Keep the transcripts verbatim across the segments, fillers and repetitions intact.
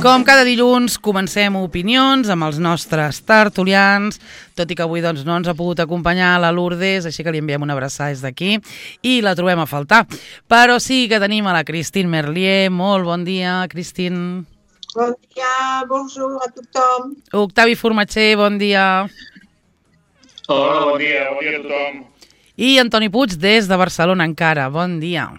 Com cada dilluns comencem opinions amb els nostres tertulians, tot i que avui doncs, no ens ha pogut acompanyar la Lourdes, així que li enviem una abraçada des d'aquí i la trobem a faltar. Però sí que tenim a la Christine Merlier. Molt bon dia, Christine. Bon dia, bonjour a tothom. Octavi Formatxer, bon dia. Hola, bon dia, bon dia a tothom. I Antoni Puig des de Barcelona encara, bon dia.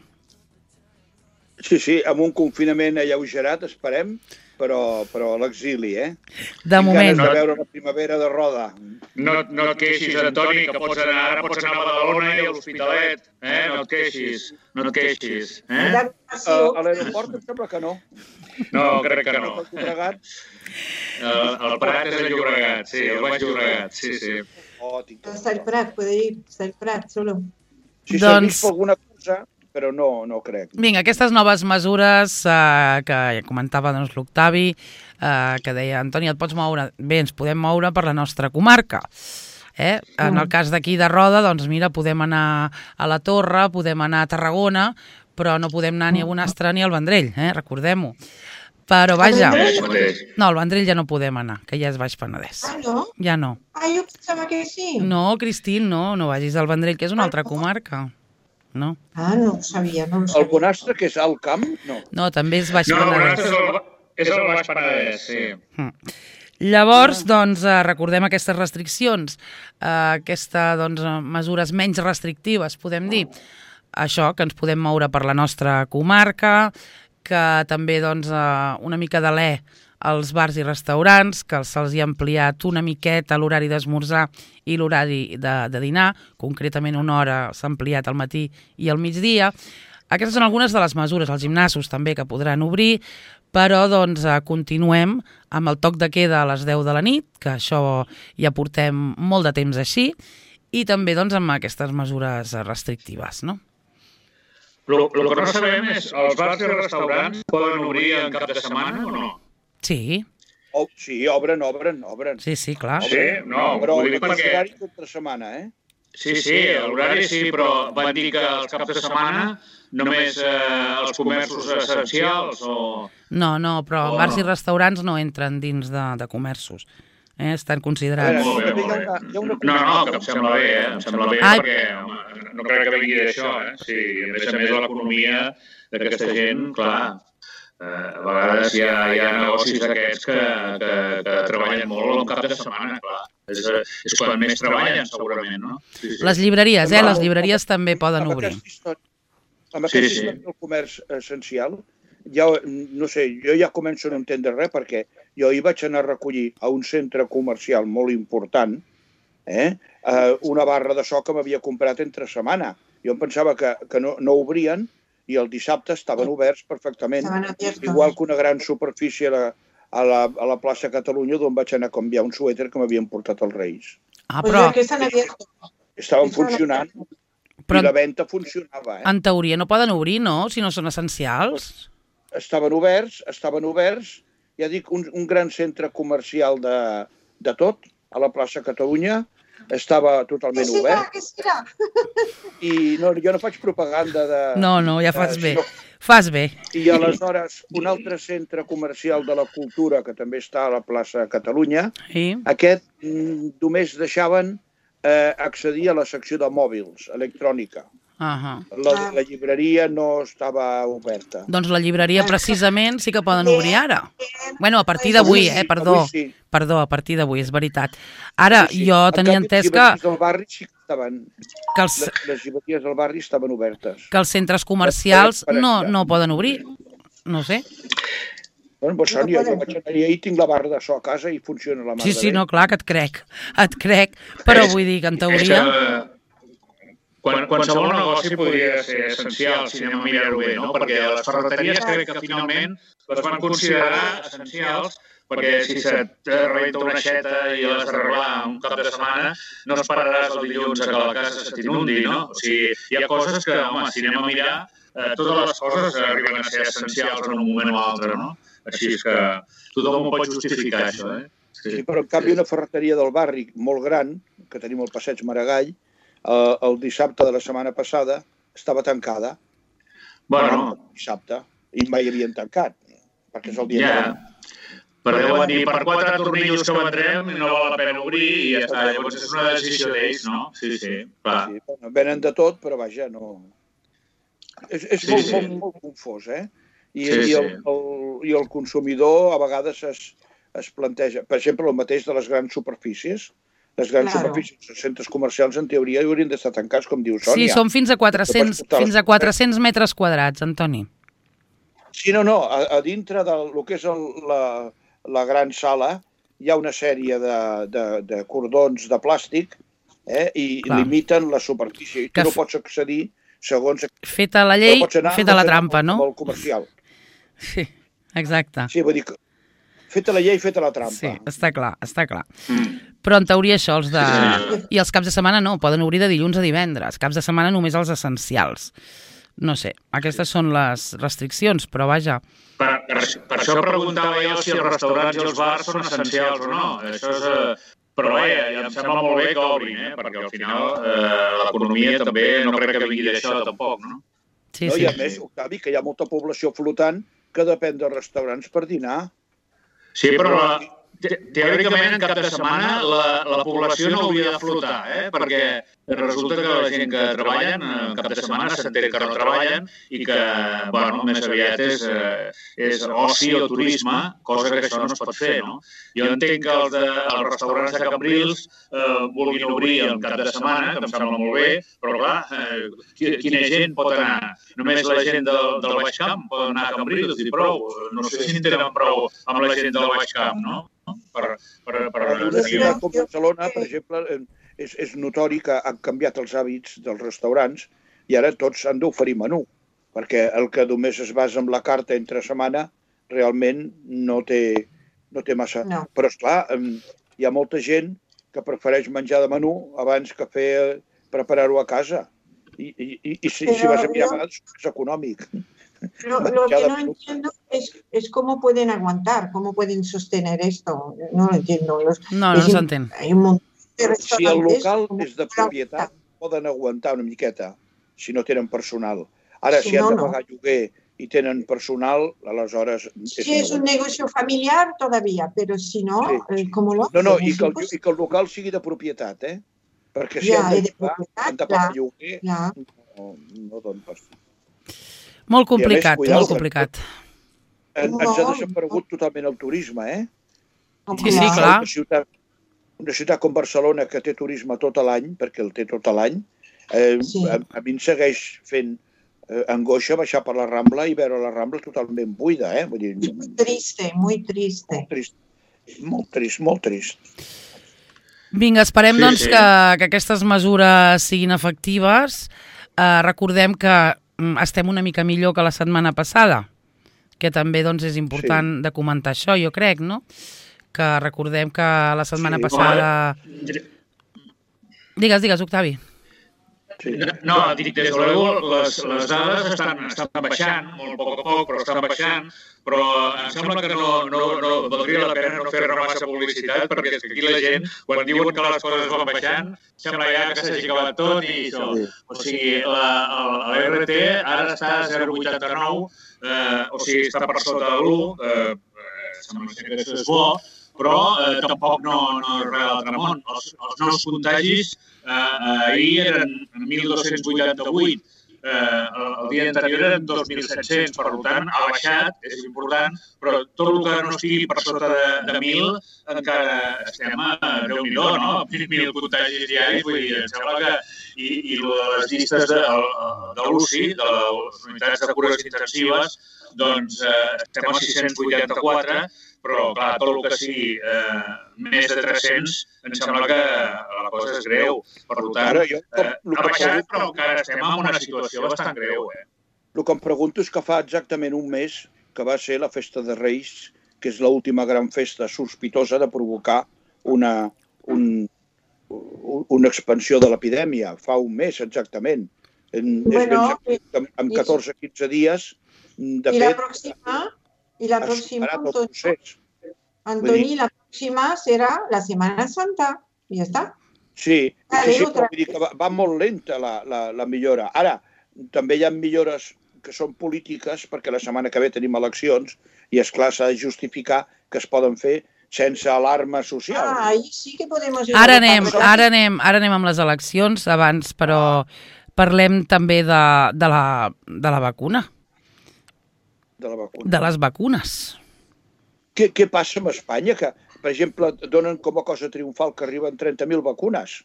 Sí, sí, amb un confinament alleugerat, esperem, però, però a l'exili, eh? De Tinc moment. ganes de veure la primavera de Roda. No, no et queixis, Antoni, que pots anar, ara pots anar a Badalona i a l'Hospitalet, eh? No et queixis, no et queixis, eh? A, a l'aeroport em sembla que no. No, crec que no. El Llobregat. El, el Prat és el Llobregat, sí, el Baix Llobregat, sí, sí. Oh, tinc que... Hasta el Prat, puede ir, hasta el Prat, solo. Si Doncs- serveix per alguna cosa, però no, no crec. Vinga, aquestes noves mesures eh, que ja comentava doncs, l'Octavi, eh, que deia, Antoni, et pots moure? Bé, ens podem moure per la nostra comarca. Eh? En el cas d'aquí de Roda, doncs mira, podem anar a la Torre, podem anar a Tarragona, però no podem anar ni a Bonastre ni al Vendrell, eh? Recordem-ho. Però vaja, Això mateix. no, al Vendrell ja no podem anar, que ja és Baix Penedès. Ah, no? Ja no. Ah, jo pensava que sí. No, Cristín, no, no vagis al Vendrell, que és una altra comarca. No, Ah, no ho sabia, no ho El sabia. Bonastre, que és alt camp, no. no, també és Baix No, el Prat Penedès. és el, és el Baix Penedès, sí. Mm. Llavors, doncs, eh, recordem aquestes restriccions, eh, aquestes doncs, eh, mesures menys restrictives, podem dir. Això, que ens podem moure per la nostra comarca, que també doncs, eh, una mica d'alè als bars i restaurants, que se'ls hi ha ampliat una miqueta l'horari d'esmorzar i l'horari de, de dinar, concretament una hora s'ha ampliat al matí i al migdia. Aquestes són algunes de les mesures, els gimnasos també que podran obrir, però doncs, eh, continuem amb el toc de queda a les deu de la nit, que això ja portem molt de temps així, i també doncs, amb aquestes mesures restrictives, no? El que no sabem és, els bars i restaurants poden obrir en cap de setmana o no? Sí, Oh, sí, obren, obren, obren. sí, sí, clar. Sí, no, Però ho dic el perquè... horari d'altra setmana, eh? Sí, sí, l'horari sí, però van dir que els caps de setmana només eh, els comerços essencials o... No, no, però Oh, bars no. i restaurants no entren dins de, de comerços. Eh? Estan A considerats... veure, Molt bé, també hi ha molt bé. una- hi ha una No, no, cosa- que em sembla bé, eh? Em sembla bé Ai. perquè home, no crec que vingui d'això, eh? Sí, a més a més l'economia d'aquesta gent, clar, eh, a vegades hi ha, hi ha negocis d'aquests que, que, que treballen molt un cap de setmana, clar. És, és quan més treballen, segurament, no? Sí, sí. Les llibreries, eh? Les llibreries també poden Amb obrir. aquesta història, amb Sí, aquesta sí. història del comerç essencial, ja, no sé, jo ja començo a no entendre res, perquè jo hi vaig anar a recollir a un centre comercial molt important, eh, eh, una barra de so que m'havia comprat entre setmana. Jo em pensava que, que no, no obrien i el dissabte estaven oberts perfectament, Estaven abiertos. igual que una gran superfície a la, a la, a la plaça Catalunya, d'on vaig anar a canviar un suèter que m'havien portat els Reis. Ah, Pues però ya que están abiertos. Estaven Estaven funcionant Però- i la venda funcionava, eh? en teoria no poden obrir, no? Si no són essencials. Estaven oberts, estaven oberts, ja dic, un, un gran centre comercial de, de tot, a la plaça Catalunya, estava ¿Qué totalment será? obert, ¿Qué será? i no, jo no faig propaganda de... No, no, ja de- fas bé. sinó- Fas bé. I aleshores, un altre centre comercial de la cultura, que també està a la plaça Catalunya, Sí. aquest mm, només deixaven eh, accedir a la secció de mòbils, electrònica. Uh-huh. La, la llibreria no estava oberta. Doncs la llibreria precisament sí que poden obrir ara. Bueno, a partir d'avui, eh? Perdó. Avui sí. Perdó, a partir d'avui, és veritat. Ara, Sí, sí. jo En tenia canvi, entès les que, llibreries del barri sí que estaven... que, els, Les, les llibreries del barri estaven obertes. que els centres comercials Per- per- no, no poden obrir. No sé. Bueno, doncs, No Sònia, jo podem. vaig anar ahir i tinc la barra de so a casa i funciona la mà Sí, de sí, bé. no, clar que et crec. Et crec, però vull dir que en teoria... És, eh, Quan, qualsevol negoci podria ser essencial, si anem a mirar-ho bé, no? Perquè les ferreteries crec que finalment les van considerar essencials perquè si se't rebenta una aixeta i l'has d'arreglar un cap de setmana, no esperaràs el dilluns a que la casa se t'inundi, no? O sigui, hi ha coses que, home, si anem a mirar, eh, totes les coses arriben a ser essencials en un moment o altre, no? Així és que tothom ho pot justificar, això, eh? Sí, però en canvi una ferreteria del barri molt gran, que tenim al passeig Maragall, el, el dissabte de la setmana passada estava tancada. Bueno, Dissabte. I mai havien tancat, perquè és el dia ja. de... Per Déu van dir, per quatre tornillos que vendrem no val la pena obrir i ja està. Llavors és una decisió d'ells, no? Sí, sí, clar. Sí, bueno, venen de tot, però vaja, no... És, és Sí, molt, sí. molt, molt confós, eh? I, Sí, i, el, sí. el, I el consumidor a vegades es, es planteja, per exemple, el mateix de les grans superfícies. Les grans Claro. superfícies, els centres comercials, en teoria, haurien d'estar tancats, com diu Sí, Sònia. són fins a quatre-cents, No pots portar fins a les- quatre-cents metres quadrats, Antoni. Sí, no, no, a, a dintre del lo que és el, la, la gran sala hi ha una sèrie de, de, de cordons de plàstic eh, i Clar. limiten la superfície. I Que tu no f- pots accedir segons... Feta la no llei, pots anar- feta no la pots anar trampa, no? amb el comercial. Sí, exacte. Sí, vull dir que feta la llei, feta la trampa. Sí, està clar, està clar. Mm. Però en teoria això, els de... Sí. I els caps de setmana no, poden obrir de dilluns a divendres. Caps de setmana només els essencials. No sé, aquestes són les restriccions, però vaja. Per, per, per això preguntava jo si els restaurants i els bars són essencials o no. Això és, eh, però vaja, ja em sembla molt bé que obrin, eh? Perquè al final eh, l'economia també no crec que vingui d'això tampoc, no? Sí, no? sí. I a més, Octavi, que hi ha molta població flotant que depèn dels restaurants per dinar. Sí, però la, te- teòricament en cap de setmana la, la població no hauria de flotar, eh? Perquè resulta que la gent que treballen en cap de setmana s'entén que no treballen i que, bueno, més aviat és, eh, és oci o turisme, cosa que això no es pot fer, no? Jo entenc que els, de, els restaurants de Cambrils eh, vulguin obrir en cap de setmana, que em sembla molt bé, però clar, eh, qui- quina gent pot anar? Només la gent del, del Baix Camp pot anar a Cambrils i prou. No sé si en tenen prou amb la gent del Baix Camp, no? Per, per, per, En una tenir- ciutat com Barcelona, per exemple, eh, és, és notori que han canviat els hàbits dels restaurants i ara tots han d'oferir menú, perquè el que només es basa en la carta entre setmana realment no té, no té massa... No. Però, esclar, em, hi ha molta gent que prefereix menjar de menú abans que fer preparar-ho a casa. I, i, i, i si, si Però vas a mirar, jo- a vegades és econòmic. Lo, lo que no entiendo es, es cómo pueden aguantar, cómo pueden sostener esto. No lo entiendo. Los, No, no, no s'entén. Hay un montón de Si el restaurantes. local ¿cómo és de pueden propietat, aguantar? poden aguantar una miqueta, si no tenen personal. Ara, Si si han no, de no. pagar lloguer i tenen personal, aleshores... Si es un negocio familiar, todavía, pero si no, Sí. eh, ¿cómo lo No, no, hacen? i Es que, el, imposible. i que el local sigui de propietat, eh? Perquè si Ja, han de, i de pagar, propietat, han de pagar clar. lloguer, Ja. no, no donen pas. Molt complicat, cuidado, molt que- complicat. En, No, ens ha desaparegut totalment el turisme, eh? Sí, sí, clar. Una ciutat, una ciutat com Barcelona, que té turisme tot l'any, perquè el té tot l'any, eh, Sí. a, a mi em segueix fent eh, angoixa baixar per la Rambla i veure la Rambla totalment buida, eh? Vull dir, Muy triste, muy triste. molt trist, molt trist, molt trist. Vinga, esperem Sí, doncs sí. Que, que aquestes mesures siguin efectives. Uh, recordem que mm, estem una mica millor que la setmana passada, que també doncs, és important sí. de comentar això, jo crec, no? Que recordem que la setmana Sí, passada... Digues, digues, Octavi. Sí. No, dic, des de luego, les, les dades estan, estan baixant, molt a poc a poc, però estan baixant, però em sembla que no, no, no valdria la pena no fer massa publicitat, perquè és que aquí la gent, quan diuen que les coses van baixant, sembla ja que s'hagi acabat tot i això. O sigui, l'R T ara està a zero coma vuitanta nou, eh, o sigui, està per sota de l'u, eh, eh, sembla que això és bo, però eh, tampoc no, no és res d'altre món. Els, els nous contagis eh, ahir eren mil dos-cents vuitanta-vuit, eh, el, el dia anterior eren dos mil set-cents, per tant ha baixat, és important, però tot el que no estigui per sota de, de mil encara estem a Déu-n'hi-do, no? mil contagis diaris, vull dir, em sembla que i, i les llistes de, de l'U C I, de les unitats de cures intensives, doncs eh, estem a sis-cents vuitanta-quatre, però, clar, tot el que sigui eh, més de tres-cents, em sembla que la cosa és greu. Per tant, Ara, jo, com, eh, el, ha que baixat, pregunto, però encara estem en una situació bastant greu. Eh? el que em pregunto és que fa exactament un mes que va ser la Festa de Reis, que és l'última gran festa sospitosa de provocar una, un, una expansió de l'epidèmia. Fa un mes, exactament. En, Bueno, és ben, en catorze a quinze dies, de y la fet, próxima, y la ha próxima, superat el Antonio, procés. Antoni, la próxima será la Semana Santa. Y ya está. Sí, Vale, sí, sí, otra. però vull dir que va, va molt lenta la, la, la millora. Ara, també hi ha millores que són polítiques, perquè la setmana que ve tenim eleccions, i, esclar, s'ha de justificar que es poden fer sense alarma social. Ah, ahí sí que podemos... Ara anem, ara anem, ara anem amb les eleccions, abans, però parlem també de, de, la, de la vacuna. De la vacuna. De les vacunes. Què, què passa amb Espanya? Que, per exemple, donen com a cosa triomfal que arriben trenta mil vacunes.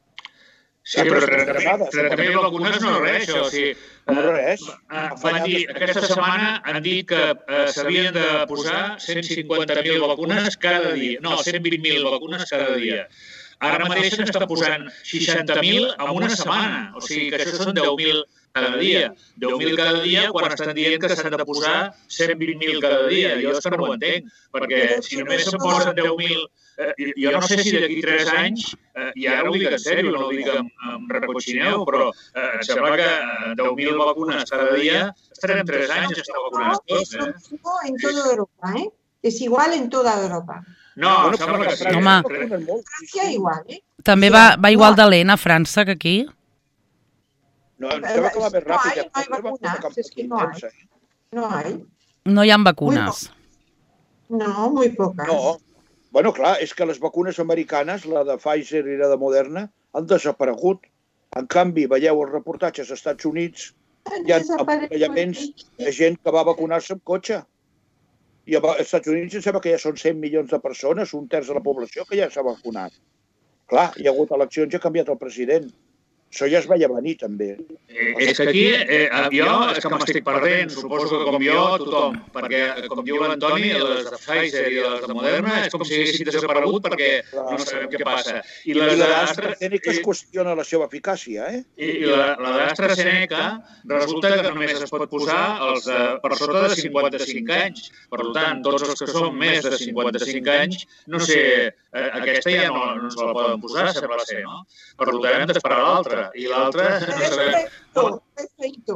Sí, però trenta mil vacunes no és res, això. O sigui, no és res. Van dir, aquesta setmana han dit que s'havien de posar cent cinquanta mil vacunes cada dia. No, cent vint mil vacunes cada dia. Ara mateix n'estan posant seixanta mil en una setmana. O sigui que això són deu mil cada dia. deu mil cada dia quan estan dient que s'han de posar cent vint mil cada dia. Jo és que no ho entenc, perquè si només se'n posen deu mil... Eh, jo no sé si d'aquí tres anys, eh, i ara ho dic en sèrio, no ho dic amb, amb recotxineu, però eh, em sembla que deu mil vacunes cada dia estarem tres anys estar vacunats tots. Eh? Es lo en toda Europa, ¿eh? Es igual en toda Europa. No, bueno, em sembla que sí. Home, Francia igual, ¿eh? També va, va igual de lent a França que aquí? No, em sembla que va més ràpid. No hay vacunas, es que no hay. No hay. No hi ha vacunes. No, muy pocas. No. Bueno, clar, és que les vacunes americanes, la de Pfizer i la de Moderna, han desaparegut. En canvi, veieu els reportatges als Estats Units, hi ha aparellaments de gent que va vacunar-se amb cotxe. I als Estats Units em sembla que ja són cent milions de persones, un terç de la població que ja s'ha vacunat. Clar, hi ha hagut eleccions i ha canviat el president. Això ja es veia venir, també. Eh, és que aquí, eh, jo és que m'estic perdent, suposo que com jo, tothom, perquè, com diu l'Antoni, les de Pfizer i les de Moderna és com si haguessin desaparegut perquè no sabem què passa. I les d'AstraZeneca es qüestiona la seva eficàcia, eh? I la d'AstraZeneca resulta que només es pot posar els de, per sota de cinquanta-cinc anys. Per tant, tots els que són més de cinquanta-cinc anys, no sé, aquesta ja no, no se la poden posar, sembla ser, no? Per tant, hem d'esperar l'altra. I l'altra, no sabem... Perfecto.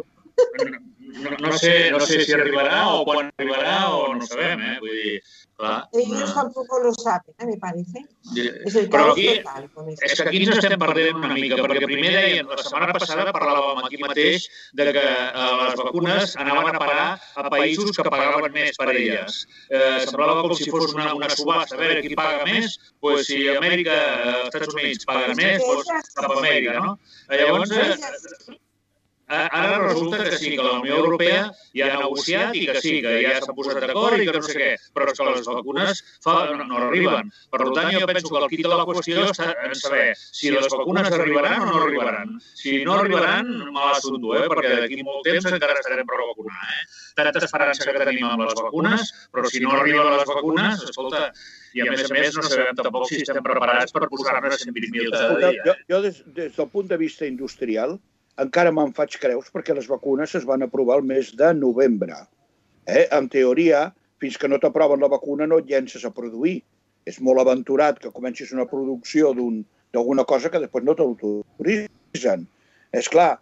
No, no, sé, no sé si arribarà o quan arribarà o no sabem, eh? Vull dir, clar... Ellos tampoco lo saben, ¿eh? Me parece. Es el Però caos aquí, total con és que aquí ens estem perdent una mica, perquè primer deien, la setmana passada parlàvem aquí mateix de que eh, les vacunes anaven a parar a països que pagaven més per elles. Eh, semblava com si fos una, una subhasta, a veure qui paga més, doncs si Amèrica, els Estats Units paguen més, doncs cap a Amèrica, no? Llavors, eh, ara resulta que sí, que la Unió Europea ja ha negociat i que sí, que ja s'ha posat d'acord i que no sé què, però és que les vacunes fa, no, no arriben. Per tant, jo penso que el quid de la qüestió està en saber si les vacunes arribaran o no arribaran. Si no arribaran, mal assumpte, eh? Perquè d'aquí molt temps encara estarem per vacunar. Eh? Tanta esperança que tenim amb les vacunes, però si no arriben les vacunes, escolta, i a més a més no sabem tampoc si estem preparats per posar-ne cent vint mil cada dia. Jo, jo des, des del punt de vista industrial, encara me'n faig creus perquè les vacunes es van aprovar el mes de novembre. Eh? En teoria, fins que no t'aproven la vacuna no et llences a produir. És molt aventurat que comencis una producció d'alguna cosa que després no t'autoritzen. És clar,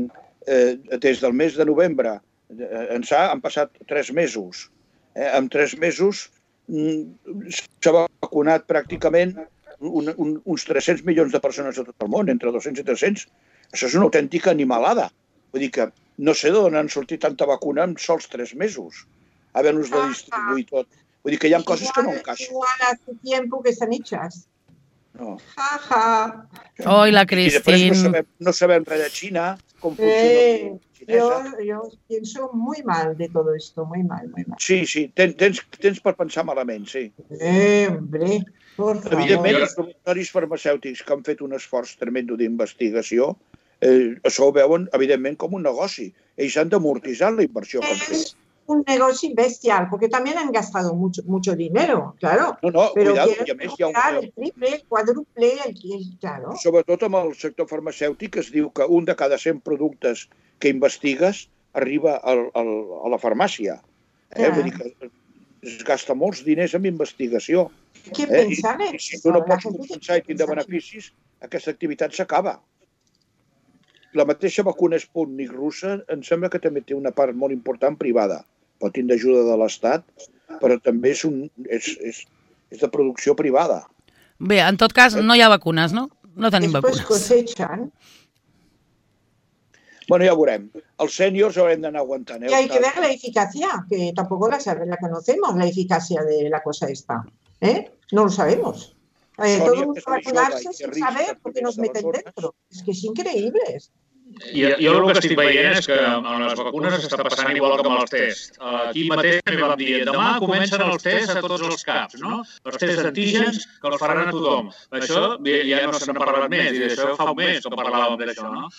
eh, des del mes de novembre ençà han passat tres mesos. Eh? En tres mesos s'ha vacunat pràcticament un, un, uns tres-cents milions de persones a tot el món, entre dos-cents i tres-cents. Això és una autèntica animalada. Vull dir que no sé d'on han sortit tanta vacuna en sols tres mesos, haver-nos de distribuir tot. Vull dir que hi ha coses que no encaixen. Igual hace tiempo que están hechas. No. Ja, ja. Oh, i la Cristín. I després no sabem, no sabem res de Xina, com funciona la xinesa. Yo, yo pienso muy mal de todo esto, muy mal, muy mal. Sí, sí, tens, tens, tens per pensar malament, sí. Eh, hombre, por favor. Evidentment, els laboratoris farmacèutics que han fet un esforç tremendo d'investigació, eh, això ho veuen, evidentment, com un negoci. Ells han d'amortitzar la inversió que han fet. Es un negocio bestial, porque también han gastado mucho, mucho dinero, claro. No, no, pero cuidado, quieren i a més hi ha recuperar un... el triple, el quadruple, el, claro. Sobretot amb el sector farmacèutic es diu que un de cada cent productes que investigues arriba al, al, a la farmàcia. Eh? Ja. Vull dir que es gasta molts diners en investigació. Què Eh? pensar I, en I si eso? tu no La pots gente compensar i tindre piensa en beneficis, aquesta activitat s'acaba. La mateixa vacuna Sputnik russa em sembla que també té una part molt important privada. Pot tindre ajuda de l'Estat, però també és, un, és, és, és de producció privada. Bé, en tot cas, no hi ha vacunes, no? No tenim Después vacunes. cosechan. Bueno, ya veremos. Els sèniors haurem d'anar aguantant. Y hay que ver la eficacia, que tampoco la, sabe, la conocemos, la eficacia de la cosa esta. ¿Eh? No lo sabemos. Eh, todo el mundo vacunarse sin saber por qué nos meten dentro. Es que es increíble. I jo el que estic veient és que amb les vacunes està passant igual que amb els tests. Aquí mateix també vam dir, demà comencen els tests a tots els caps, no? Els tests d'antígens que els faran a tothom. Això ja no se n'ha parlat més, i d'això fa un mes que parlàvem d'això, no?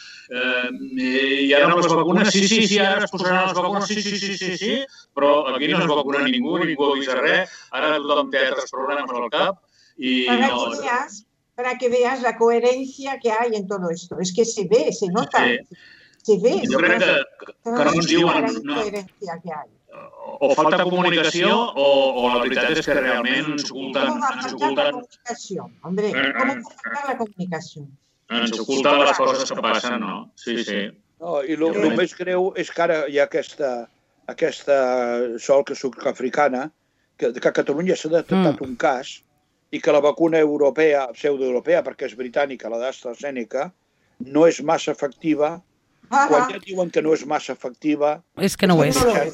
I ara amb les vacunes, sí, sí, sí, ara es posaran les vacunes, sí, sí, sí, sí, sí, però aquí no es vacuna ningú, ningú avisa res, ara tothom té altres problemes al cap i no... Para que veas la coherencia que hay en todo esto. Es que se ve, se nota. Sí. Se ve. Jo crec que, que no ens diuen... La coherencia que hay. O falta comunicació o, o la veritat és que realment ens oculten... ¿Cómo va a faltar la comunicación? Hombre, ¿cómo va a faltar la comunicación? Ens oculten les coses que passen, no? Sí, sí. No, i el, el més greu és que ara hi ha aquesta, aquesta sol que sud-africana, que, que a Catalunya s'ha detectat mm. un cas, i que la vacuna europea, pseudoeuropea, perquè és britànica, la d'AstraZeneca, no és massa efectiva. Ah, quan ja diuen que no és massa efectiva... És que no ho és.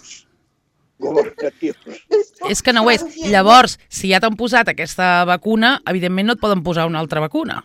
Governatius. És que no ho és. Llavors, si ja t'han posat aquesta vacuna, evidentment no et poden posar una altra vacuna.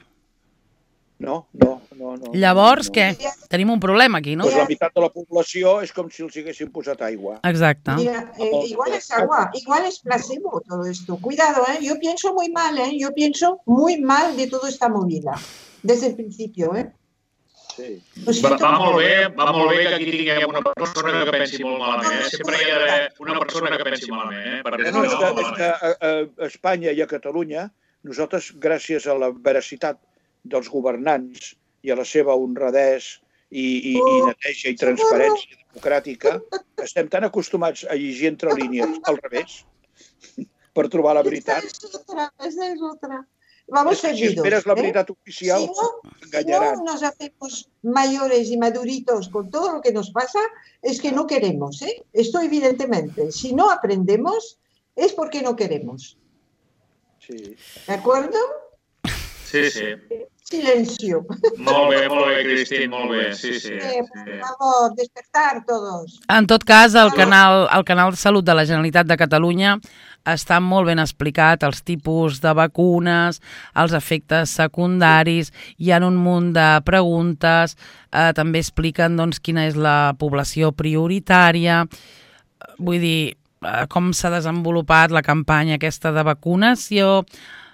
No, no, no. no Llavors, no, què? No. Tenim un problema aquí, no? Pues la meitat de la població és com si els haguessin posat aigua. Exacte. Mira, eh, igual es agua, igual es placebo todo esto. Cuidado, ¿eh? Yo pienso muy mal, ¿eh? Yo pienso muy mal de toda esta movida, desde el principio, ¿eh? Sí. Va, va molt bé, va molt bé que aquí tinguem una persona que pensi molt malament, eh? Sempre hi ha d'haver una persona que pensi malament, eh? Perquè no, és que, és que a, a Espanya i a Catalunya, nosaltres, gràcies a la veracitat dels governants i a la seva honradesa i, i, i neteja i transparència democràtica, estem tan acostumats a llegir entre línies al revés per trobar la veritat. Esa es otra, esa es otra. Vamos seguidos. Si esperes la veritat ¿eh? oficial, si no, engañarán. Si no nos hacemos mayores y maduritos con todo lo que nos pasa, es que no queremos, ¿eh? Esto evidentemente. Si no aprendemos, es porque no queremos. Sí. ¿De acuerdo? Sí, sí. Silencio. Molt bé, molt bé, Cristín, molt bé. Sí, sí. Eh, por favor, despertar todos. En tot cas, el canal, el canal de Salut de la Generalitat de Catalunya està molt ben explicat, els tipus de vacunes, els efectes secundaris, hi ha un munt de preguntes, eh, també expliquen doncs, quina és la població prioritària, vull dir, eh, com s'ha desenvolupat la campanya aquesta de vacunació.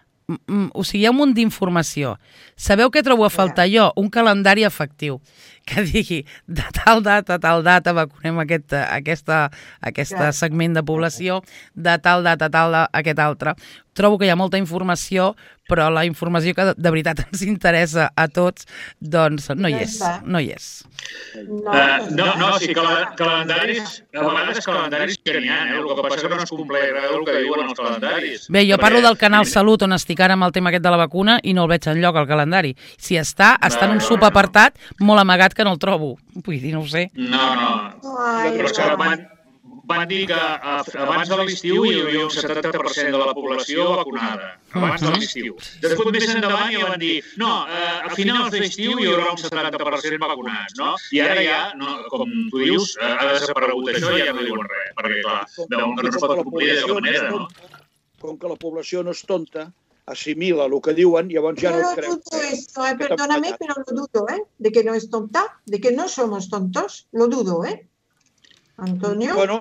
O sigui, hi ha un munt d'informació. Sabeu què trobo a faltar jo? Un calendari efectiu que digui de tal data a tal data vacunem aquest, aquesta, aquesta segment de població, de tal data a tal aquest altre. Trobo que hi ha molta informació, però la informació que de veritat ens interessa a tots, doncs no hi és. No hi és. No, uh, no, no, sí, cal calendaris, a vegades calendaris que n'hi ha, eh? El que passa és que no es compleix el que diuen els calendaris. Bé, jo parlo del canal Salut, on estic ara amb el tema aquest de la vacuna, i no el veig enlloc al calendari. Si està, està en un subapartat molt amagat que no el trobo. Vull dir, no ho sé. No, no. Però és que van, van dir que abans de l'estiu hi havia un setanta per cent de la població vacunada. Abans de l'estiu. Després, més endavant, ja van dir no, a finals d'estiu hi haurà un setanta per cent vacunats, no? I ara ja, no, com tu dius, ha desaparegut això i ja no diuen res. Perquè, clar, veuen que no es pot complir de cap manera, no? Com que la població no és tonta, asimila el que diuen, llavors ja no es creu. Yo dudo esto, eh, perdóname, pero lo dudo, ¿eh? De que no es tonta, de que no somos tontos, lo dudo, ¿eh? Antonio, bueno,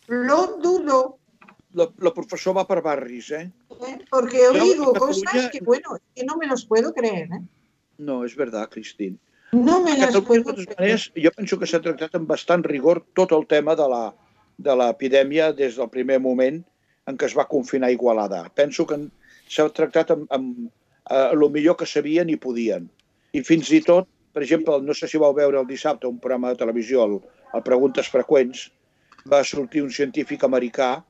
lo dudo. La, la professor va per barris, eh? ¿Eh? Porque oigo cosas que, bueno, que no me los puedo creer, ¿eh? No, és verdad, Cristín. No me las puedo creer. Maneres, jo penso que s'ha tractat amb bastant rigor tot el tema de la de l'epidèmia des del primer moment en què es va confinar Igualada. Penso que s'ha tractat amb, amb eh, el millor que sabien i podien. I fins i tot, per exemple, no sé si vau veure el dissabte un programa de televisió, el, el Preguntes Freqüents, va sortir un científic americà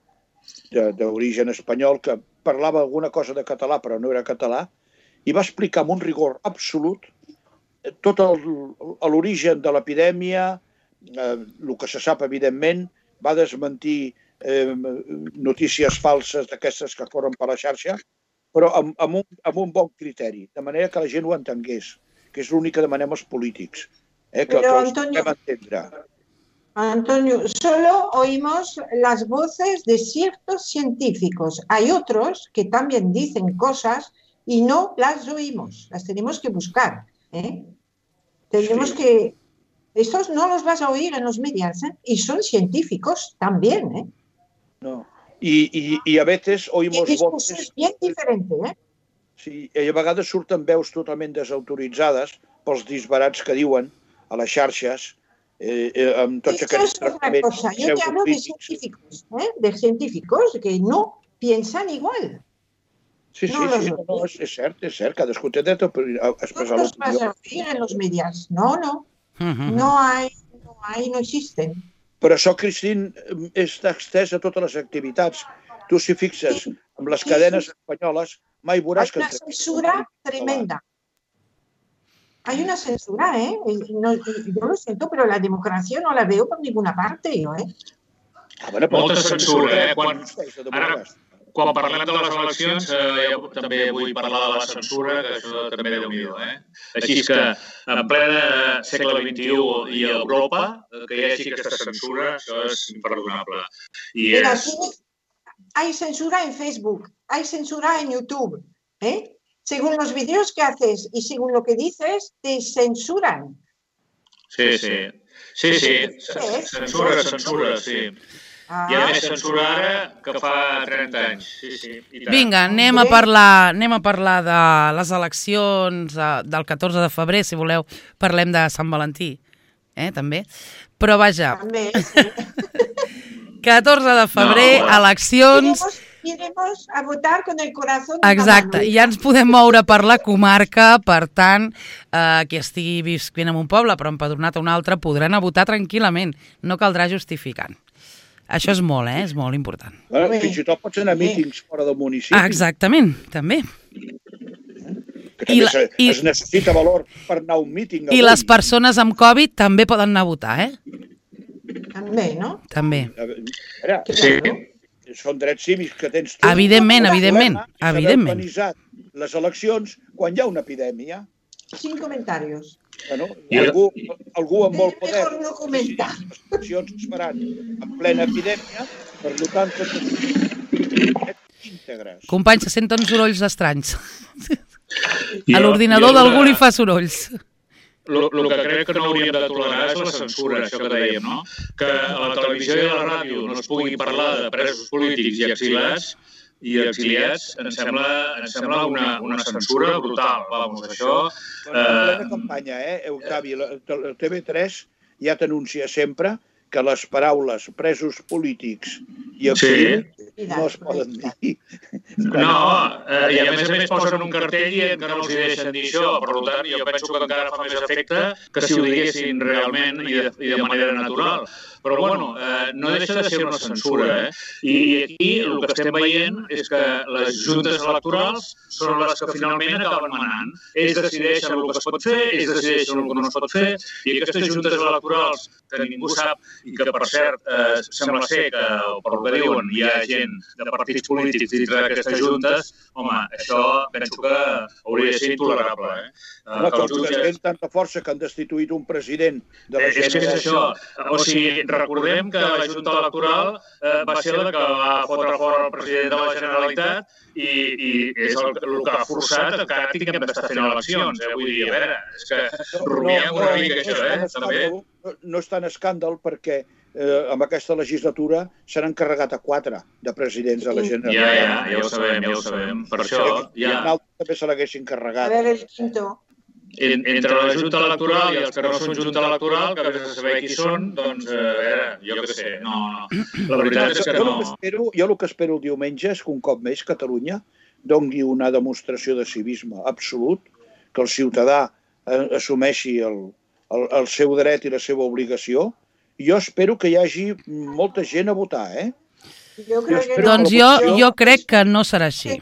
d'origen espanyol que parlava alguna cosa de català, però no era català, i va explicar amb un rigor absolut tot l'origen de l'epidèmia, eh, el que se sap, evidentment, va desmentir eh, notícies falses d'aquestes que foren per la xarxa, però amb, amb, un, amb un bon criteri, de manera que la gent ho entengués, que és l'únic que demanem als polítics, eh, que Pero, tots Antonio, podem entendre. Antonio, solo oímos las voces de ciertos científicos. Hay otros que también dicen cosas y no las oímos. Las tenemos que buscar, ¿eh? Tenemos Sí. que... Estos no los vas a oír en los medios, ¿eh? Y son científicos también, ¿eh? No. I, i, I a veces oímos Y esto voces... es bien diferente, ¿eh? Sí, i a vegades surten veus totalment desautoritzades pels disbarats que diuen a les xarxes, eh, eh, amb tots Esto aquests es otra tractaments cosa. Yo te hablo de pseudocrítics. científicos, ¿eh? De científicos que no piensan igual. Sí, sí, No los sí, oí. no, és, és cert, és cert, cadascú té dret a a No expressar los vas l'opinió. a oír en los medios. No, no. Mhm. No hay, no hay, no existen. Però això, Cristín, està extès a totes les activitats. Tu, si fixes, amb les Sí, cadenes sí. espanyoles, mai veuràs Hay que... una censura tremenda. Hay una censura, ¿eh? No, yo lo siento, pero la democracia no la veo por ninguna parte, yo, ¿eh? Ah, bueno, però Molta censura, eh? Quan, Ara... ara, quan parlem de les eleccions, eh, jo també vull parlar de la censura, que això també déu-n'hi-do, eh? Així que, en plena segle vint-i-u i a Europa, que hi hagi aquesta censura, això és imperdonable. I Mira, és... tienes- hay censura en Facebook, hay censura en YouTube, ¿eh? Según los vídeos que haces y según lo que dices, te censuran. Sí, sí. Sí, sí. Censura, censura, sí. Hi ha Ah, més censura ara que fa trenta anys. Sí, sí. I tant. Vinga, anem a parlar, anem a parlar de les eleccions eh, del catorze de febrer, si voleu, parlem de Sant Valentí, eh, també. Però vaja, también, sí. catorze de febrer, No. eleccions... Iremos, iremos a votar con el corazón. en la Exacte, mano. ja ens podem moure per la comarca, per tant, eh, qui estigui visquent en un poble però empadronat a un altre podrà anar a votar tranquil·lament, no caldrà justificant. Això és molt, eh? És molt important. Bueno, fins i tot pots anar a mítings fora del municipi. Ah, exactament, també. Que I també la- se- i- es necessita valor per anar a un míting. I les persones amb Covid també poden anar a votar, eh? También, ¿no? També. Era, Sí. són drets cívics que tens tu. Evidentment, evidentment, Governa i saber evidentment. organitzar les eleccions quan hi ha una epidèmia. Sin comentarios. Bueno, I- algú, algú amb molt poder Mejor no comentar. les eleccions es faran en plena epidèmia, per tant, tots íntegres. Companys, se senten sorolls estranys. I A el- l'ordinador i el que- d'algú li fa sorolls. El que crec que no hauríem de tolerar és la censura, això que dèiem, no? Que a la televisió i a la ràdio no es pugui parlar de presos polítics i exiliats, i exiliats, em sembla, em sembla una, una censura brutal. Vamos, això... En plena campanya, eh, Eucavi, la- el T V tres ja t'anuncia sempre que les paraules presos polítics i exili no es poden dir. No, eh, i a més a més posen un cartell i encara no els hi deixen dir això. Per tant, jo penso que encara fa més efecte que si ho diguessin realment i de, i de manera natural. Però, bueno, eh, no deixa de ser una censura, eh? I aquí el que estem veient és que les juntes electorals són les que finalment acaben manant. Ells decideixen el que es pot fer, ells decideixen el que no es pot fer, i aquestes juntes electorals que ningú sap i que, per cert, eh, sembla ser que, per el que diuen, hi ha gent de partits polítics dintre d'aquestes juntes, home, això penso que hauria de ser intolerable, eh? No, Eh, que que els els jutges jutges... tenen tanta força que han destituït un president de la És que és Generalitat. això. O sigui, recordem que la Junta Electoral eh, va ser la que va fotre fora el president de la Generalitat i, i és el, el que ha forçat que ara tinguem d'estar fent eleccions. Eh? Vull dir, a veure, és que rumiem una mica això, eh? és tan També. escàndol, no, no és tan escàndol perquè eh, amb aquesta legislatura s'han encarregat a quatre de presidents de la Ja, Generalitat. ja, ja ho sabem, ja ho sabem. Per això, I un ja, altre també se l'haguessin A carregat. ver el quinto. en, entre la Junta Electoral i els que no són Junta Electoral, que vés a saber qui són, doncs, eh, a veure, jo què sé, no, no. La veritat és que Jo el no. que espero, jo el que espero el diumenge és que un cop més Catalunya dongui una demostració de civisme absolut, que el ciutadà eh, assumeixi el, el, el seu dret i la seva obligació. Jo espero que hi hagi molta gent a votar, eh? Yo creo que espero no. Doncs que la jo, votació- jo crec que no serà així.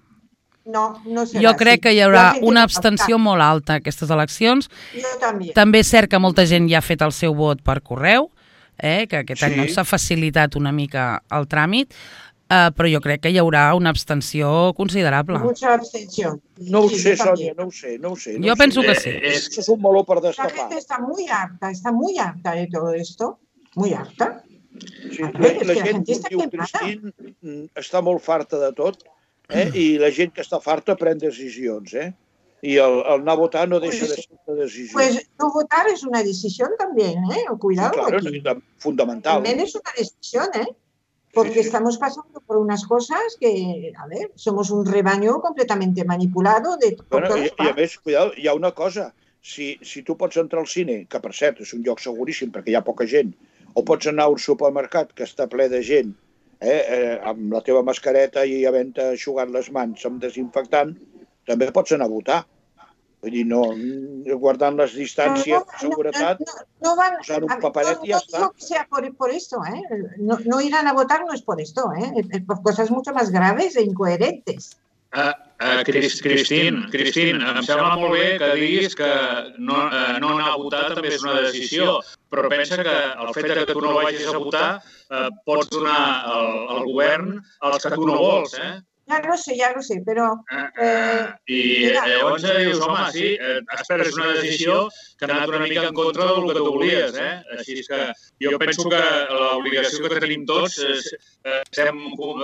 No, no será Jo crec así. que hi La haurà gente una va a abstenció molt alta a aquestes eleccions. votar. Yo también. També és cert que molta gent ja ha fet el seu vot per correu, eh? Que aquest any Sí. doncs, s'ha facilitat una mica el tràmit. uh, però jo crec que hi haurà una abstenció considerable. Mucha abstención. No ho Sí, sé, yo también. Sonia, no ho sé, no ho sé. No Jo ho penso sé. que sí. Això és un meló per La destapar. gente está muy harta, está muy harta de todo esto, muy harta. Sí, A la, ver, es la que la gent, gente com está diu quemada. Cristín, està molt farta de tot, eh? I la gent que està farta pren decisions, eh? I el, el anar a votar no deixa de ser una decisió. Pues no votar es una decisión también, ¿eh? Cuidado. Sí, claro, aquí. es fundamental. También es una decisión, ¿eh? Porque Sí, sí. estamos pasando por unas cosas que, a ver, somos un rebaño completamente manipulado de por Bueno, todas i, I a partes. més, cuidado, hi ha una cosa. Si, si tu pots entrar al cine, que per cert és un lloc seguríssim perquè hi ha poca gent, o pots anar a un supermercat que està ple de gent, eh, eh, amb la teva mascareta i havent-te eixugat les mans amb desinfectant, també pots anar a votar. Vull dir, no, guardant les distàncies de seguretat, no, no, no van, usant un a ver, paperet no, i ja no està. digo que sea por, por esto, ¿eh? No, no irán a votar no es por esto, ¿eh? Es por cosas mucho más graves e incoherentes. Uh, uh, Crist, Cristín, Cristín, em sembla molt bé que diguis que no, uh, no anar a votar també és una decisió, però pensa que el fet que tu no vagis a votar uh, pots donar al, al govern els que tu no vols, eh? Ya lo sé, ya lo sé, pero... Eh, I llavors dius, home, sí, has pres una decisió que ha anat una mica en contra del que tu volies, eh? Així és que jo penso que l'obligació que tenim tots, és, estem,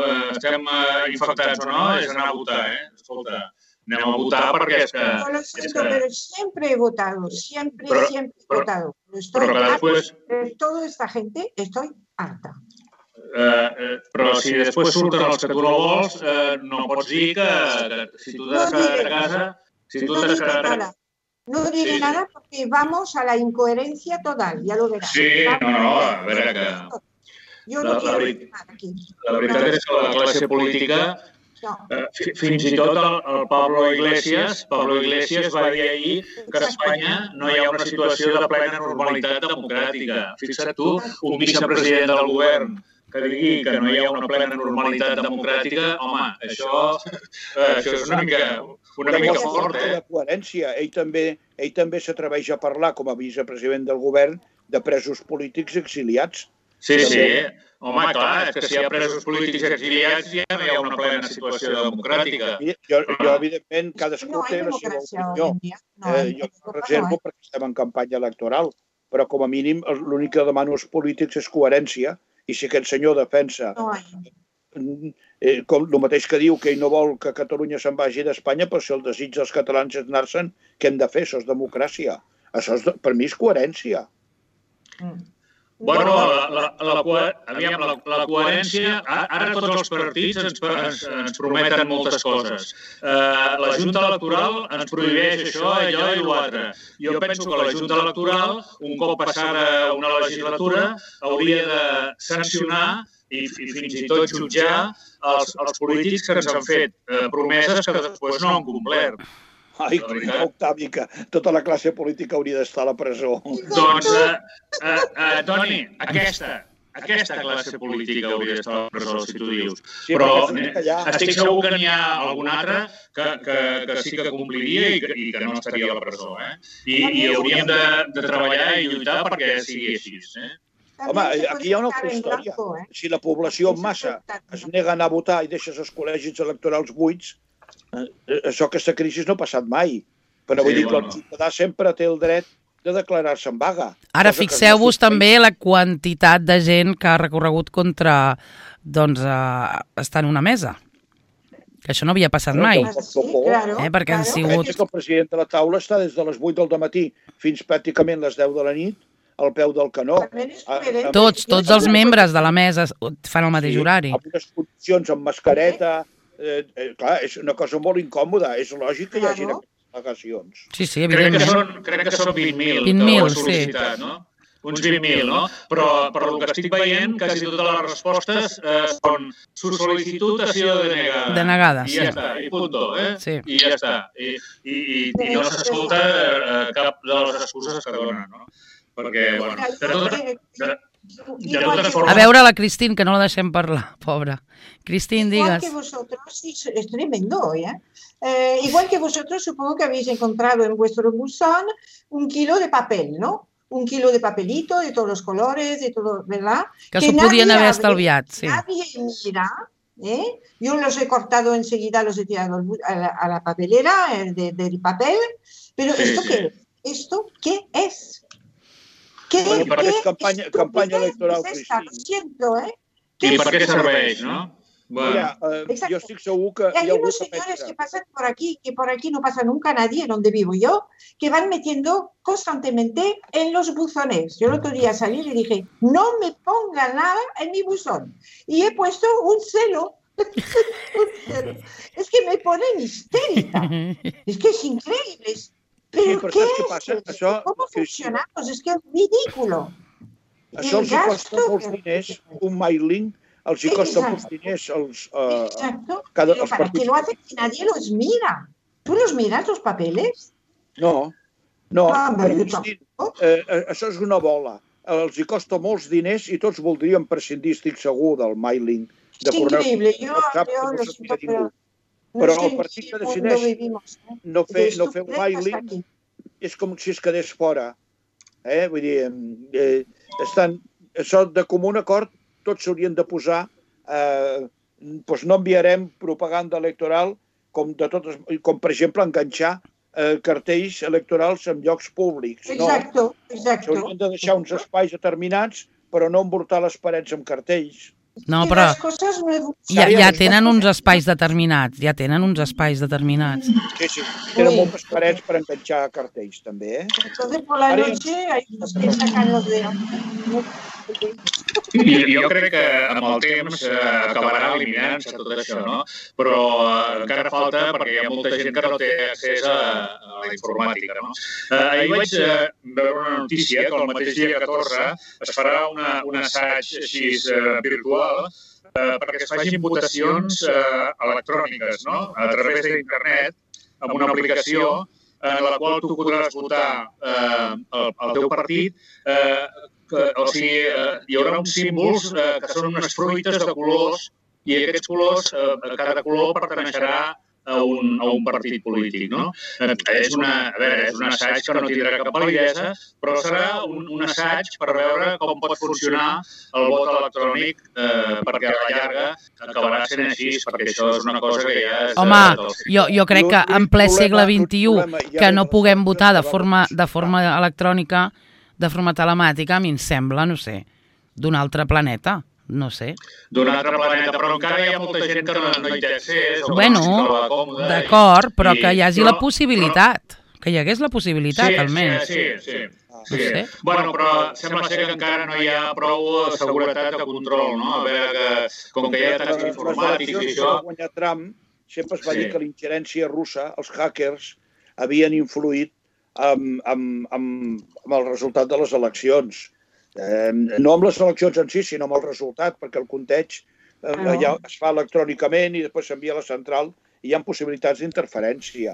estem infectats o no, és anar a votar, eh? Escolta, anem a votar perquè és que... No lo siento, pero siempre he votado, siempre, Pero- siempre he pero- votado. Pero estoy Però que harta després... de toda esta gente, estoy harta. Eh, eh, però si després surten els que tu no vols, eh, no pots dir que, que si tu t'has quedat a casa... Si tu No t'has digo quedat a nada, no diré Sí. nada porque vamos a la incoherencia total, ya lo verás. Sí, Vamos no, no, a a veure que... Yo La- no la quiero veri- decir nada aquí. La veritat és que la classe política, No. eh, fi- fins i tot el, el Pablo Iglesias, Pablo Iglesias va dir ahir que a Espanya no hi ha una situació de plena normalitat democràtica. Fixa't tu, un vicepresident del govern que digui que no hi ha una plena normalitat democràtica, home, això, eh, això és una mica, una mica Demostra fort, falta eh? de coherència. Ell també, ell també s'atreveix a parlar com a vicepresident del govern de presos polítics exiliats. Sí, sí. Home, clar, és que si hi ha presos polítics exiliats ja no hi ha una plena situació democràtica. I jo, jo evidentment, cadascú No hay té la seva democracia hoy opinió. en día. No, Eh, en jo Europa ho no reservo hay. perquè estem en campanya electoral, però com a mínim l'únic que demano als polítics és coherència, i si aquest senyor defensa No hay. eh, com el mateix que diu que ell no vol que Catalunya se'n vagi d'Espanya, però si el desig dels catalans és anar-se'n, què hem de fer? Això és democràcia. Això és, per mi és coherència. Mm. Bueno, la, la, la, cohe- aviam, la, la coherència, a- ara tots els partits ens, ens, ens prometen moltes coses. Eh, la Junta Electoral ens prohibeix això, allò i l'altre. Jo penso que la Junta Electoral, un cop passada una legislatura, hauria de sancionar i, i fins i tot jutjar els, els polítics que ens han fet eh, promeses que després no han complert. Ai, La veritat. Octavi, que tota la classe política hauria d'estar a la presó. Doncs, eh, eh, eh, Toni, aquesta, aquesta classe política hauria d'estar a la presó, si tu dius. Sí, Però perquè eh, és allà. estic segur que n'hi ha algun altre que, que, que sí que compliria i que, i que no estaria a la presó. Eh? I, I hauríem de, de treballar i lluitar perquè sigui així. Eh? Home, aquí hi ha una altra història. Si la població en massa es nega a anar a votar i deixes els col·legis electorals buits, eh, això, aquesta crisi no ha passat mai. Però vull Sí, dir que el bueno. ciutadà sempre té el dret de declarar-se en vaga. Ara Cosa que fixeu-vos no fa també la quantitat de gent que ha recorregut contra doncs, eh, estar en una mesa. Que això no havia passat Bueno, mai. que- Sí, claro, Eh, perquè han claro. sigut- Pensa que el president de la taula està des de les vuit del dematí fins pràcticament les deu de la nit al peu del canó. También es Ah, coherente. Tots, tots els membres de la mesa fan el mateix Sí, horari. amb unes condicions amb mascareta. Eh, eh, clar, és una cosa molt incòmoda. És lògic que hi hagi Claro. aquestes al·legacions. Sí, sí, Crec que evidentment. són, crec que són vint mil vint que mil, ho han sí. sol·licitat, no? Uns vint mil, no? Però per el que estic veient, quasi totes les respostes eh, són su sol·licitud ha sido denegada. Denegada, I sí. ja està, i punto, eh? Sí. I ja està. I, i, i, i no s'escolta eh, cap de les excuses que donen, no? Perquè, bueno, de totes, de, de totes A formes... veure la Cristín, que no la deixem parlar, pobra. Cristín, Igual digues. que vosotros, sí, es tremendo hoy, ¿eh? Eh, igual que vosotros, supongo que habéis encontrado en vuestro buzón un kilo de papel, ¿no? Un kilo de papelito de todos los colores, de todo, ¿verdad? Que s'ho podien nadie haver abre, estalviat, sí. Nadie mira, ¿eh? Yo los he cortado enseguida, los he tirado a la, a la papelera el de, del papel, pero sí, ¿esto sí. qué es? ¿Esto qué es? ¿Qué, bueno, per qué és campanya, campanya electoral, Cristina? Lo siento, ¿eh? I per què serveix, no? Bueno. Mira, eh, yo estoy seguro que... Y hay unos señores que pasan por aquí, que por aquí no pasa nunca nadie, donde vivo yo, que van metiendo constantemente en los buzones. Yo el otro día salí y le dije, no me ponga nada en mi buzón. Y he puesto un celo. un celo. Es que me ponen histérica. Es que es increíble. ¿Pero sí, qué es? Què passa? Això, ¿Cómo funcionamos? Es que es ridículo. Això els costa molts diners, un mailing, els hi costa molts diners els, uh, Exacto. Cada, Pero ¿para qué lo hacen si nadie los mira? ¿Tú los miras, los papeles? No, no. Ah, eh, això és una bola. Els hi costa molts diners i tots voldríem prescindir, estic segur, del mailing. De és increïble. Jo, jo no lo siento, però... Però el partit que decideix no fer, no fer un mailing és com si es quedés fora. Eh? Vull dir, eh, estan, això de comú acord, tots s'haurien de posar, eh, doncs no enviarem propaganda electoral com, de totes, com per exemple, enganxar eh, cartells electorals en llocs públics. Exacto, exacto. S'haurien de deixar uns espais determinats, però no envoltar les parets amb cartells. No, però ja, ja tenen uns espais determinats, ja tenen uns espais determinats. Sí, sí, tenen moltes parets per enganxar cartells, també, eh? Entonces, por la noche, hay unos que sacan los de... I jo crec que amb el temps acabarà eliminant-se tot això, no? Però encara falta perquè hi ha molta gent que no té accés a la informàtica, no? Ahir vaig veure una notícia que el mateix dia catorze es farà un assaig així virtual perquè es facin votacions electròniques, no? A través d'internet, amb una aplicació en la qual tu podràs votar el teu partit. Que, o sigui, eh, hi haurà uns símbols eh, que són unes fruites de colors i aquests colors, eh, cada color perteneixerà a un, a un partit polític, no? Eh, és, una, a veure, és un assaig que no tindrà cap validesa, però serà un, un assaig per veure com pot funcionar el vot electrònic eh, perquè a la llarga acabarà sent així, perquè això és una cosa que ja... És, Home, jo, jo crec que en ple segle vint-i-u que no puguem votar de forma, de forma electrònica, de forma telemàtica, a mi em sembla, no sé, d'un altre planeta, no sé. D'un altre planeta, però encara hi ha molta gent que no, no hi té accés. Bueno, d'acord, però que hi hagi la possibilitat, que hi hagués la possibilitat, almenys. Sí, sí, sí. Sí. Sí. Bueno, però sembla ser que encara no hi ha prou seguretat de control, no? A veure, que, com que hi ha tants informàtics i això... Guanyar Trump, sempre es va dir que l'ingerència russa, els hackers, havien influït Amb, amb, amb, amb el resultat de les eleccions. Eh, no amb les eleccions en si, sinó amb el resultat, perquè el compteig eh, no. ja es fa electrònicament i després s'envia a la central i hi ha possibilitats d'interferència.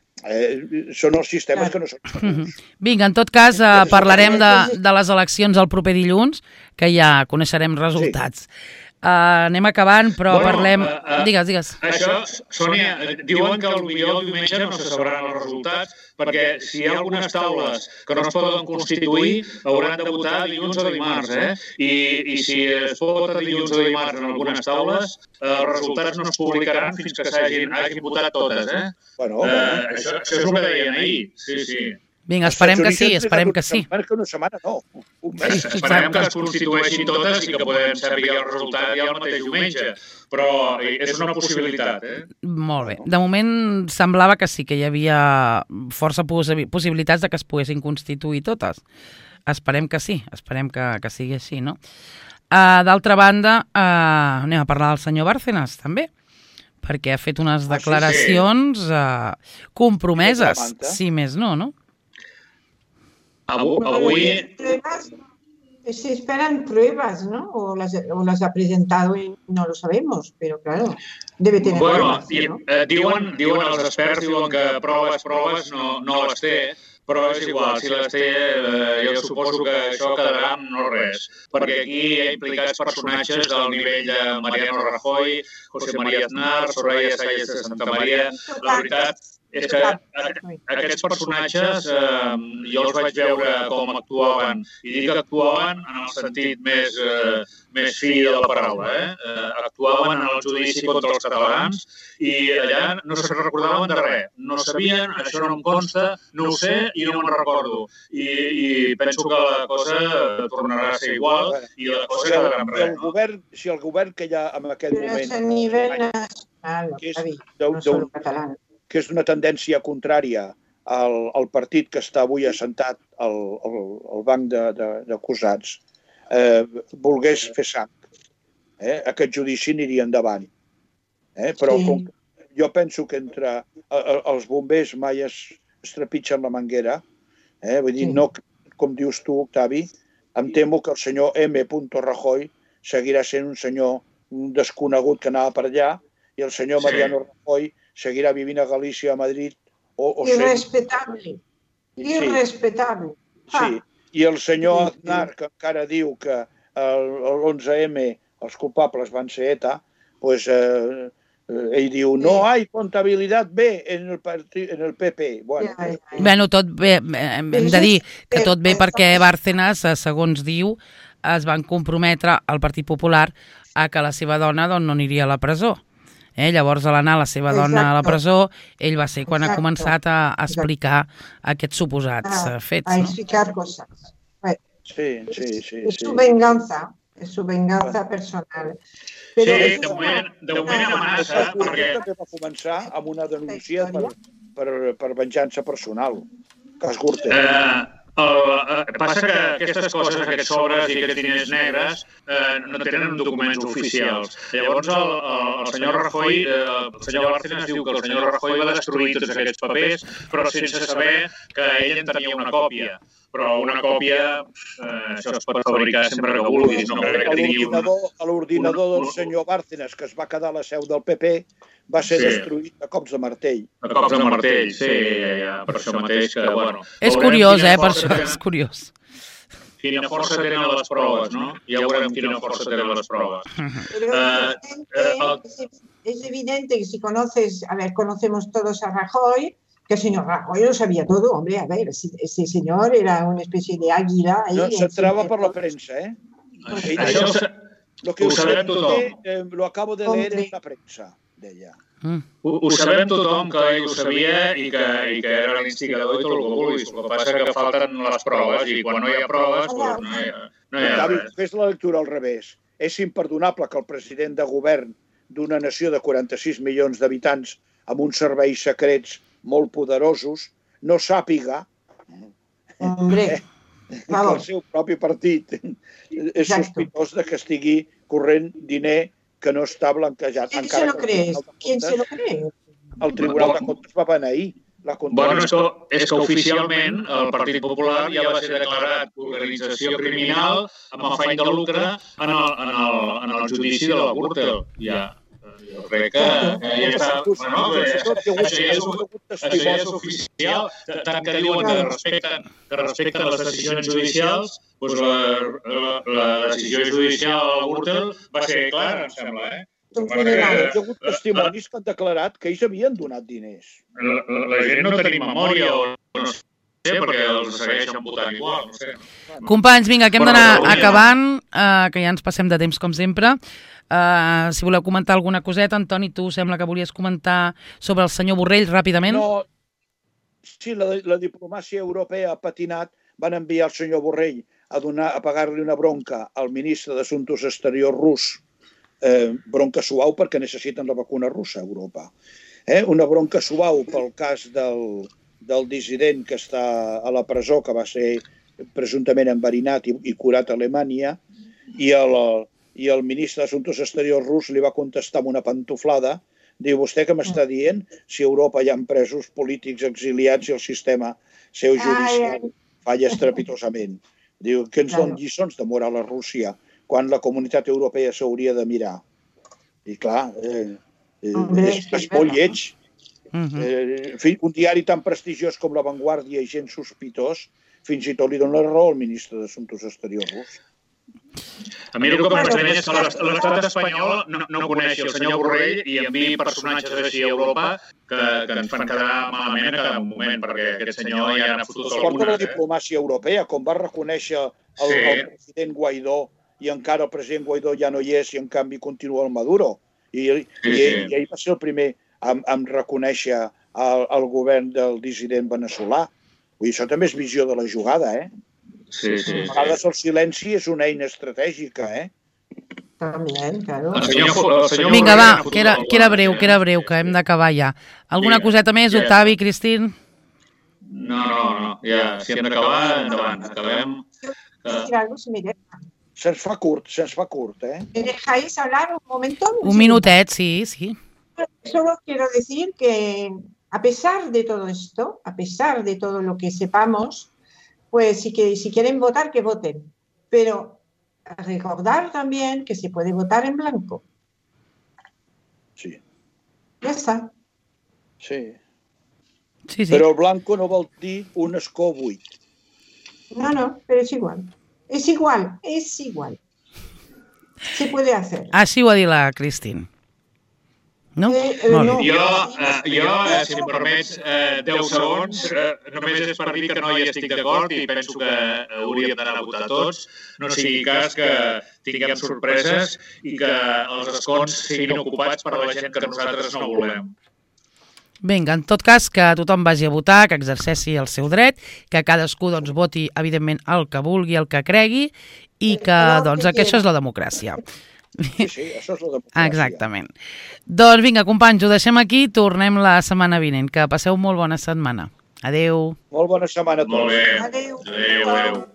Eh, són els sistemes que no són segurs. Vinga, en tot cas, eh, parlarem de, de les eleccions el proper dilluns, que ja coneixerem resultats. Sí. Uh, anem acabant, però bueno, parlem... Uh, uh, digues, digues. Això, Sònia, diuen que potser el diumenge no se sabran els resultats perquè si hi ha algunes taules que no es poden constituir hauran de votar dilluns o dimarts, eh? I, i si es vota dilluns o dimarts en algunes taules, uh, els resultats no es publicaran fins que s'hagin votat totes, eh? Bueno, uh, això, això és el que deien ahir, sí, sí. Vinga, esperem que sí, esperem que sí. Que una setmana no, un mes. Esperem que es constitueixin totes i que podem saber el resultat ja el mateix diumenge, però és una possibilitat, eh? Molt bé. De moment semblava que sí, que hi havia força possibilitats de que es poguessin constituir totes. Esperem que sí, esperem que, que sigui així, no? Uh, D'altra banda, uh, anem a parlar del senyor Bárcenas, també, perquè ha fet unes declaracions uh, compromeses, si més no, no? Avui... Se esperan pruebas, ¿no? O las, o las ha presentado y no lo sabemos, pero claro, debe tener bueno, pruebas, ¿no? Eh, diuen, diuen els experts, diuen que proves, proves no, no les té, però és igual, si les té, eh, jo suposo que això quedarà amb no res, perquè aquí hi ha implicats personatges del nivell de Mariano Rajoy, José María Aznar, Soraya Sáenz de Santa María, la veritat és que aquests personatges eh, jo els vaig veure com actuaven, i dic que actuaven en el sentit més, eh, més fi de la paraula. Eh? Eh, actuaven en el judici contra els catalans i allà no se recordaven de res. No sabien, això no em consta, no ho sé i no me'n recordo. I, I penso que la cosa tornarà a ser igual i la cosa quedarà en res. No? Si el govern que hi ha en aquest Però moment... és a nivell nacional, que és, no solo català. que és d'una tendència contrària al, al partit que està avui assentat al, al, al banc d'acusats, eh, volgués fer sang. Eh? Aquest judici aniria endavant. Eh? Però sí. com, jo penso que entre els bombers mai es, es trepitgen la manguera. Eh? Vull dir, sí. no, com dius tu, Octavi, em temo que el senyor M. Rajoy seguirà sent un senyor desconegut que anava per allà i el senyor sí. Mariano Rajoy seguirà vivint a Galícia, a Madrid... O, o Irrespetable. Sí. Irrespetable. Sí. I el senyor Aznar, que encara diu que l'onze eme els culpables van ser ETA, pues, eh, ell diu, no hi ha comptabilitat B en el, en el P P. Bueno, ja, ja, ja. bueno, tot bé, hem de dir que tot bé perquè Bárcenas, segons diu, es van comprometre al Partit Popular a que la seva dona doncs, no aniria a la presó. Eh? Llavors, a l'anar la seva dona Exacto. a la presó, ell va ser quan Exacto. ha començat a, a explicar Exacto. aquests suposats ah, fets. A explicar no? cosas. Bueno, sí, sí, sí. Es sí. su venganza, es su venganza personal. Però sí, de moment, de moment amenaça, perquè... També va començar amb una denúncia per, per, per venjança personal. Cas Gürtel. Eh... El, passa que aquestes coses, aquests sobres i aquests diners negres eh, no tenen documents oficials. Llavors el, el senyor Rajoy, eh, el senyor Bárcenas diu que el senyor Rajoy va destruir tots aquests papers, però sense saber que ell en tenia una còpia. Però una còpia, eh, això es pot fabricar sempre que vulguis. No crec que tingui un... A l'ordinador del senyor Bárcenas, que es va quedar a la seu del P P, va ser sí. destruït a cops de martell. A cops de martell, sí, ja, ja, per això mateix que, bueno... És curiós, eh, per això, és curiós. Quina força tenen les proves, no? Ja veurem quina força tenen les proves. Pero es, es evidente que si conoces, a ver, conocemos todos a Rajoy, que el señor Rajoy lo sabía todo, hombre, a ver, ese señor era una especie de águila... No, se entraba por la prensa, eh? Pues, això ho, lo que ho sabem tothom. Eh, lo acabo de leer en la prensa. Mm. Ho, ho sabem tothom que ell ho sabia i que, i que era l'instigador i tot el que vulguis. El que passa que falten les proves i quan no hi ha proves doncs no hi ha, no hi ha David, res. Fes la lectura al revés. És imperdonable que el president de govern d'una nació de quaranta-sis milions d'habitants amb uns serveis secrets molt poderosos no sàpiga Hombre, que el seu propi partit és sospitós de que estigui corrent diner que no està blanquejat. ¿Quién se lo cree? ¿Quién se lo cree? El Tribunal de Comptes va beneir la Bueno, és que, és que oficialment el Partit Popular ja va ser declarat organització criminal amb afany de lucre en el, en el, en el judici de la Gürtel. Ja, jo crec que, que ja està... Bueno, això, ja és, això ja és oficial. Tant que diuen que respecten, que respecten les decisions judicials, doncs la, la, la decisió judicial de la Gürtel va ser clara, em sembla, eh? Hi ha hagut testimonis que han declarat que ells havien donat diners. La, la, la gent no tenim memòria o no sé, perquè els segueixen votant igual, no sé. Companys, vinga, que hem d'anar acabant, uh, que ja ens passem de temps com sempre. Uh, si voleu comentar alguna coseta, Antoni, tu sembla que volies comentar sobre el senyor Borrell ràpidament. No, sí, la, la diplomàcia europea ha patinat, van enviar el senyor Borrell a, donar, a pagar-li una bronca al ministre d'Assumptes Exteriors rus, eh, bronca suau perquè necessiten la vacuna russa a Europa. Eh? Una bronca suau pel cas del, del dissident que està a la presó, que va ser presumptament enverinat i, i curat a Alemanya, i el, i el ministre d'Assumptes Exteriors rus li va contestar amb una pantoflada. Diu, vostè què m'està dient? Si a Europa hi ha presos polítics exiliats i el sistema seu judicial falla estrepitosament. Diu, que ens donen lliçons de moral a Rússia quan la comunitat europea s'hauria de mirar. I clar, eh, eh, és, és molt lleig. Eh, en fi, un diari tan prestigiós com La Vanguardia i gent sospitós, fins i tot li dona la raó al ministre d'Assumptes Exteriors rus. A mi el que m'estranya és que l'estat espanyol no, no coneixi el senyor Borrell i enviï personatges així a Europa que, que ens fan quedar malament a cada moment, perquè aquest senyor ja n'ha fotut algunes. Porta la diplomàcia europea, com va reconèixer el, sí. el president Guaidó i encara el president Guaidó ja no hi és i en canvi continua el Maduro. I, sí, i, sí. i ell va ser el primer a, a reconèixer el, el govern del dissident veneçolà. Vull dir, això també és visió de la jugada, eh? Sí, sí. A vegades el silenci és una eina estratègica, eh? També, claro. El senyor, el senyor Vinga, va, que era, que era breu, que era breu, que hem d'acabar ja. Alguna sí, coseta més, Octavi, Cristín? No, no, no, ja, si hem d'acabar, endavant, acabem. Se'ns fa curt, se'ns fa curt, eh? ¿Me dejáis hablar un momento? Un minutet, sí, sí. Solo quiero decir que a pesar de todo esto, a pesar de todo lo que sepamos, pues si, que, si quieren votar, que voten. Pero recordar también que se puede votar en blanco. Sí. Ya está. Sí. Sí, sí. Però el blanco no vol dir un escó buit. No, no, pero es igual. Es igual, es igual. Se puede hacer. Així ho ha dit la Cristín. No? Eh, eh, no. Jo, eh, jo eh, si em permets, eh, deu segons, eh, només és per dir que no hi estic d'acord i penso que hauríem d'anar a votar tots. No sigui cas que tinguem sorpreses i que els escons siguin ocupats per la gent que nosaltres no volem. Vinga, en tot cas, que tothom vagi a votar, que exerceixi el seu dret, que cadascú doncs, voti, evidentment, el que vulgui, el que cregui, i que, doncs, que això és la democràcia. Sí, sí, això és la democràcia. Exactament. Doncs vinga, companys, ho deixem aquí, tornem la setmana vinent. Que passeu molt bona setmana. Adéu. Molt bona setmana a tots. Molt bé. Adéu. Adéu, adéu.